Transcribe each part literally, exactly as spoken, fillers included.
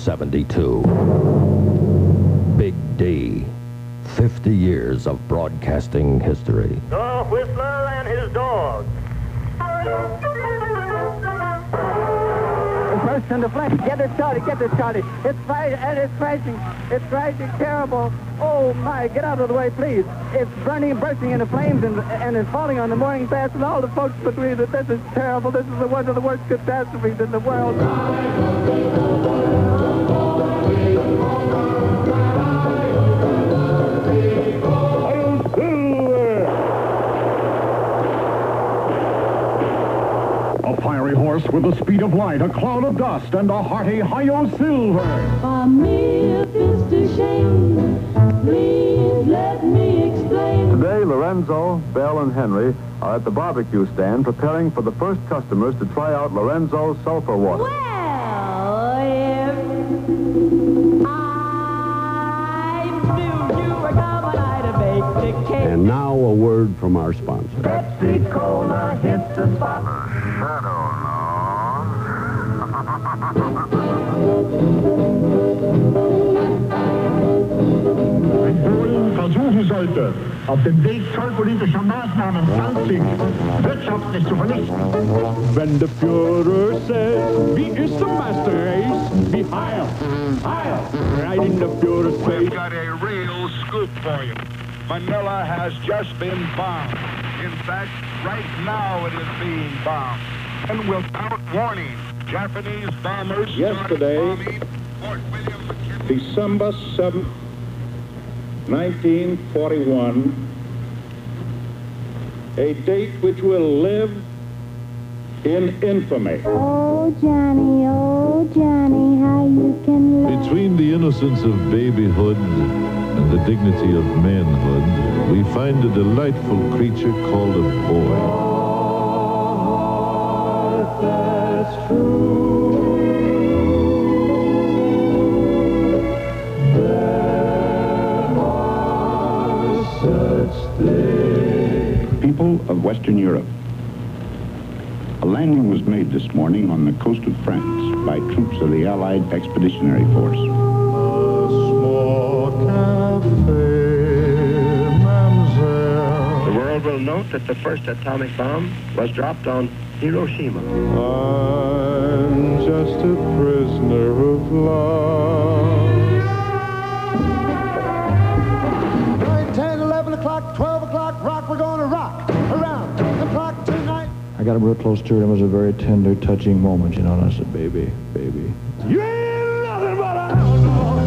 seventy-two. Big D. fifty years of broadcasting history. The Whistler and his dog. Burst into flames. Get it started. Get it started. It's fighting and it's crashing. It's crashing terrible. Oh my! Get out of the way, please. It's burning, bursting into flames, and and it's falling on the mooring mast. And all the folks agree that this is terrible. This is one of the worst catastrophes in the world. A fiery horse with the speed of light, a cloud of dust, and a hearty Hi-Yo Silver. For me, if it's a shame, please let me explain. Today, Lorenzo, Bell, and Henry are at the barbecue stand preparing for the first customers to try out Lorenzo's sulfur water. Well, if I knew you were coming, I'd have baked a cake. And now a word from our sponsor. Pepsi Cola hits the spot. Wenn Polen versuchen sollte, auf dem Weg zollpolitischer Maßnahmen Danzig wirtschaftlich zu vernichten. When the Führer says, he is the master race, be higher, higher, right in the Führer's face. We've got a real scoop for you. Manila has just been bombed. In fact, right now it is being bombed. And without warning, Japanese bombers Yesterday, Fort William McKinley. December seventh, nineteen forty-one, a date which will live in infamy. Oh, Johnny, oh, Johnny, how you can lie. Between the innocence of babyhood and the dignity of manhood, we find a delightful creature called a boy. That's true. There are such things. People of Western Europe, a landing was made this morning on the coast of France by troops of the Allied Expeditionary Force. A small cafe, mademoiselle. The world will note that the first atomic bomb was dropped on Hiroshima. I'm just a prisoner of love. nine, ten, eleven o'clock, twelve o'clock, rock, we're going to rock around the clock tonight. I got real close to her, and it was a very tender, touching moment, you know, and I said, baby, baby. You ain't nothing but a hound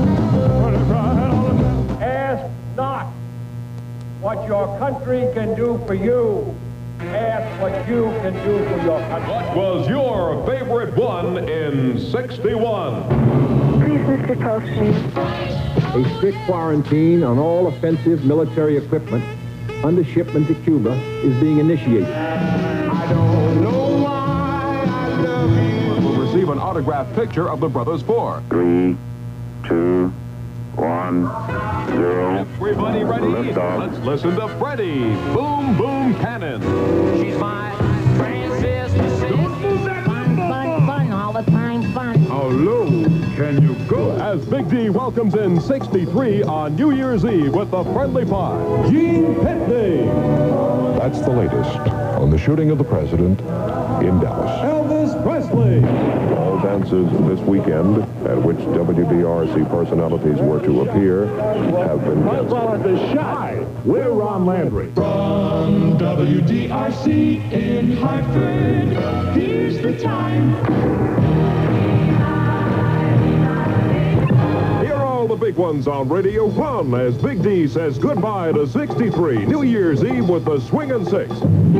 dog. Ask not what your country can do for you. Ask what you can do for your country. What was your favorite one in sixty-one? Please, Mister Postman. A strict quarantine on all offensive military equipment under shipment to Cuba is being initiated. I don't know why I love you. We'll receive an autographed picture of the Brothers Four. Three, two, one, zero. Everybody ready? Let's listen to Freddie. Boom, boom, cannon. She's my princess. Fun, fun, fun, all the time fun. How low can you go? As Big D welcomes in sixty-three on New Year's Eve with the Friendly Five, Gene Pitney. That's the latest on the shooting of the president in Dallas. Elvis Presley. All dances this weekend at which W D R C personalities were to appear have been canceled. The Shot. We're Ron Landry. From W D R C in Hartford, here's the time. Here are all the big ones on Radio One as Big D says goodbye to sixty-three. New Year's Eve with the Swingin' Six.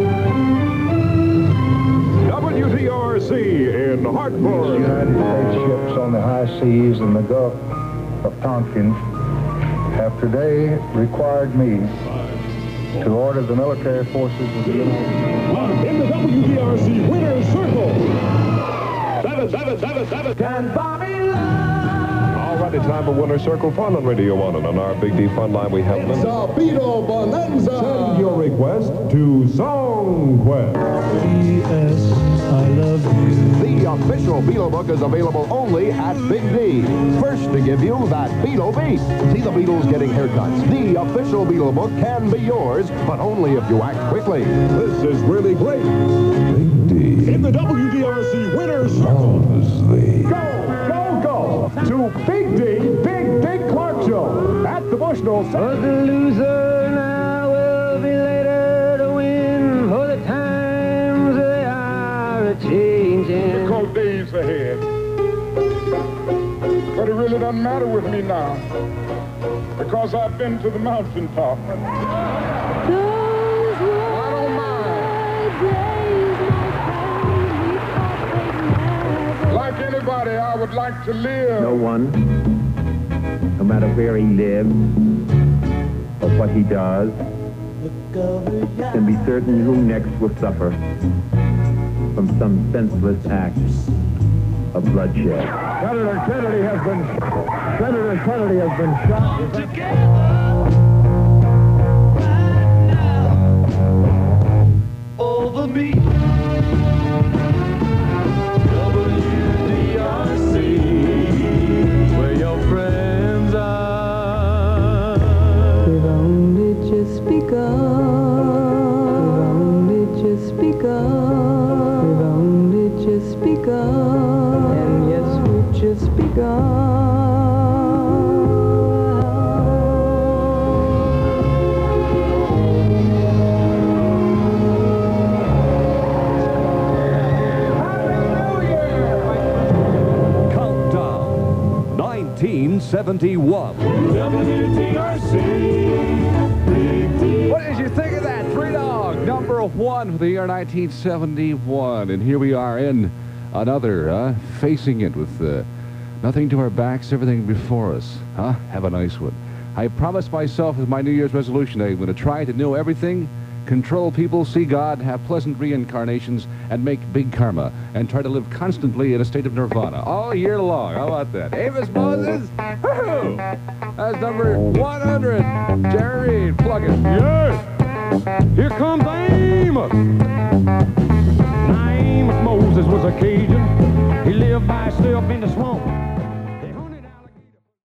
W D R C in Hartford. United States ships on the high seas in the Gulf of Tonkin have today required me to order the military forces of the United States. In the W D R C Winner's Circle. Seven, seven, seven, seven. Can Bobby love? Alrighty, time for Winner's Circle Fun on Radio One, and on our Big D Fun line we have It's a Beetle Bonanza. Send your request to Song Quest. P S I love you. The official Beatle book is available only at Big D. First to give you that Beatle beat. See the Beatles getting haircuts. The official Beatle book can be yours, but only if you act quickly. This is really great. Big D. In the W D R C Winners Circle. Go, go, go to Big D, Big Dick Clark Show at the Bushnell Center. For the loser now will be later to win, for the times they are a-changing. The cold days ahead. But it really doesn't matter with me now, because I've been to the mountaintop. I don't mind. Like anybody, I would like to live. No one, no matter where he lives or what he does, can be certain who next will suffer from some senseless act of bloodshed. Senator Kennedy has been, Senator Kennedy has been shot. Together, right now, over me. W D R C, where your friends are. We've only just begun. We've only just begun. We've only just begun. And yes, we've just begun. Countdown, nineteen seventy-one. W D R C. Big D. What did you think of that? Three Dog, number one for the year nineteen seventy-one. And here we are in another, uh, facing it with uh, nothing to our backs, everything before us. Huh? Have a nice one. I promised myself as my New Year's resolution, I'm going to try to know everything, control people, see God, have pleasant reincarnations, and make big karma, and try to live constantly in a state of nirvana all year long. How about that? Amos Moses? Woo-hoo! That's number one hundred. Jerry Reed, plug it. Yes! Here comes Amos! Amos Moses was a Cajun.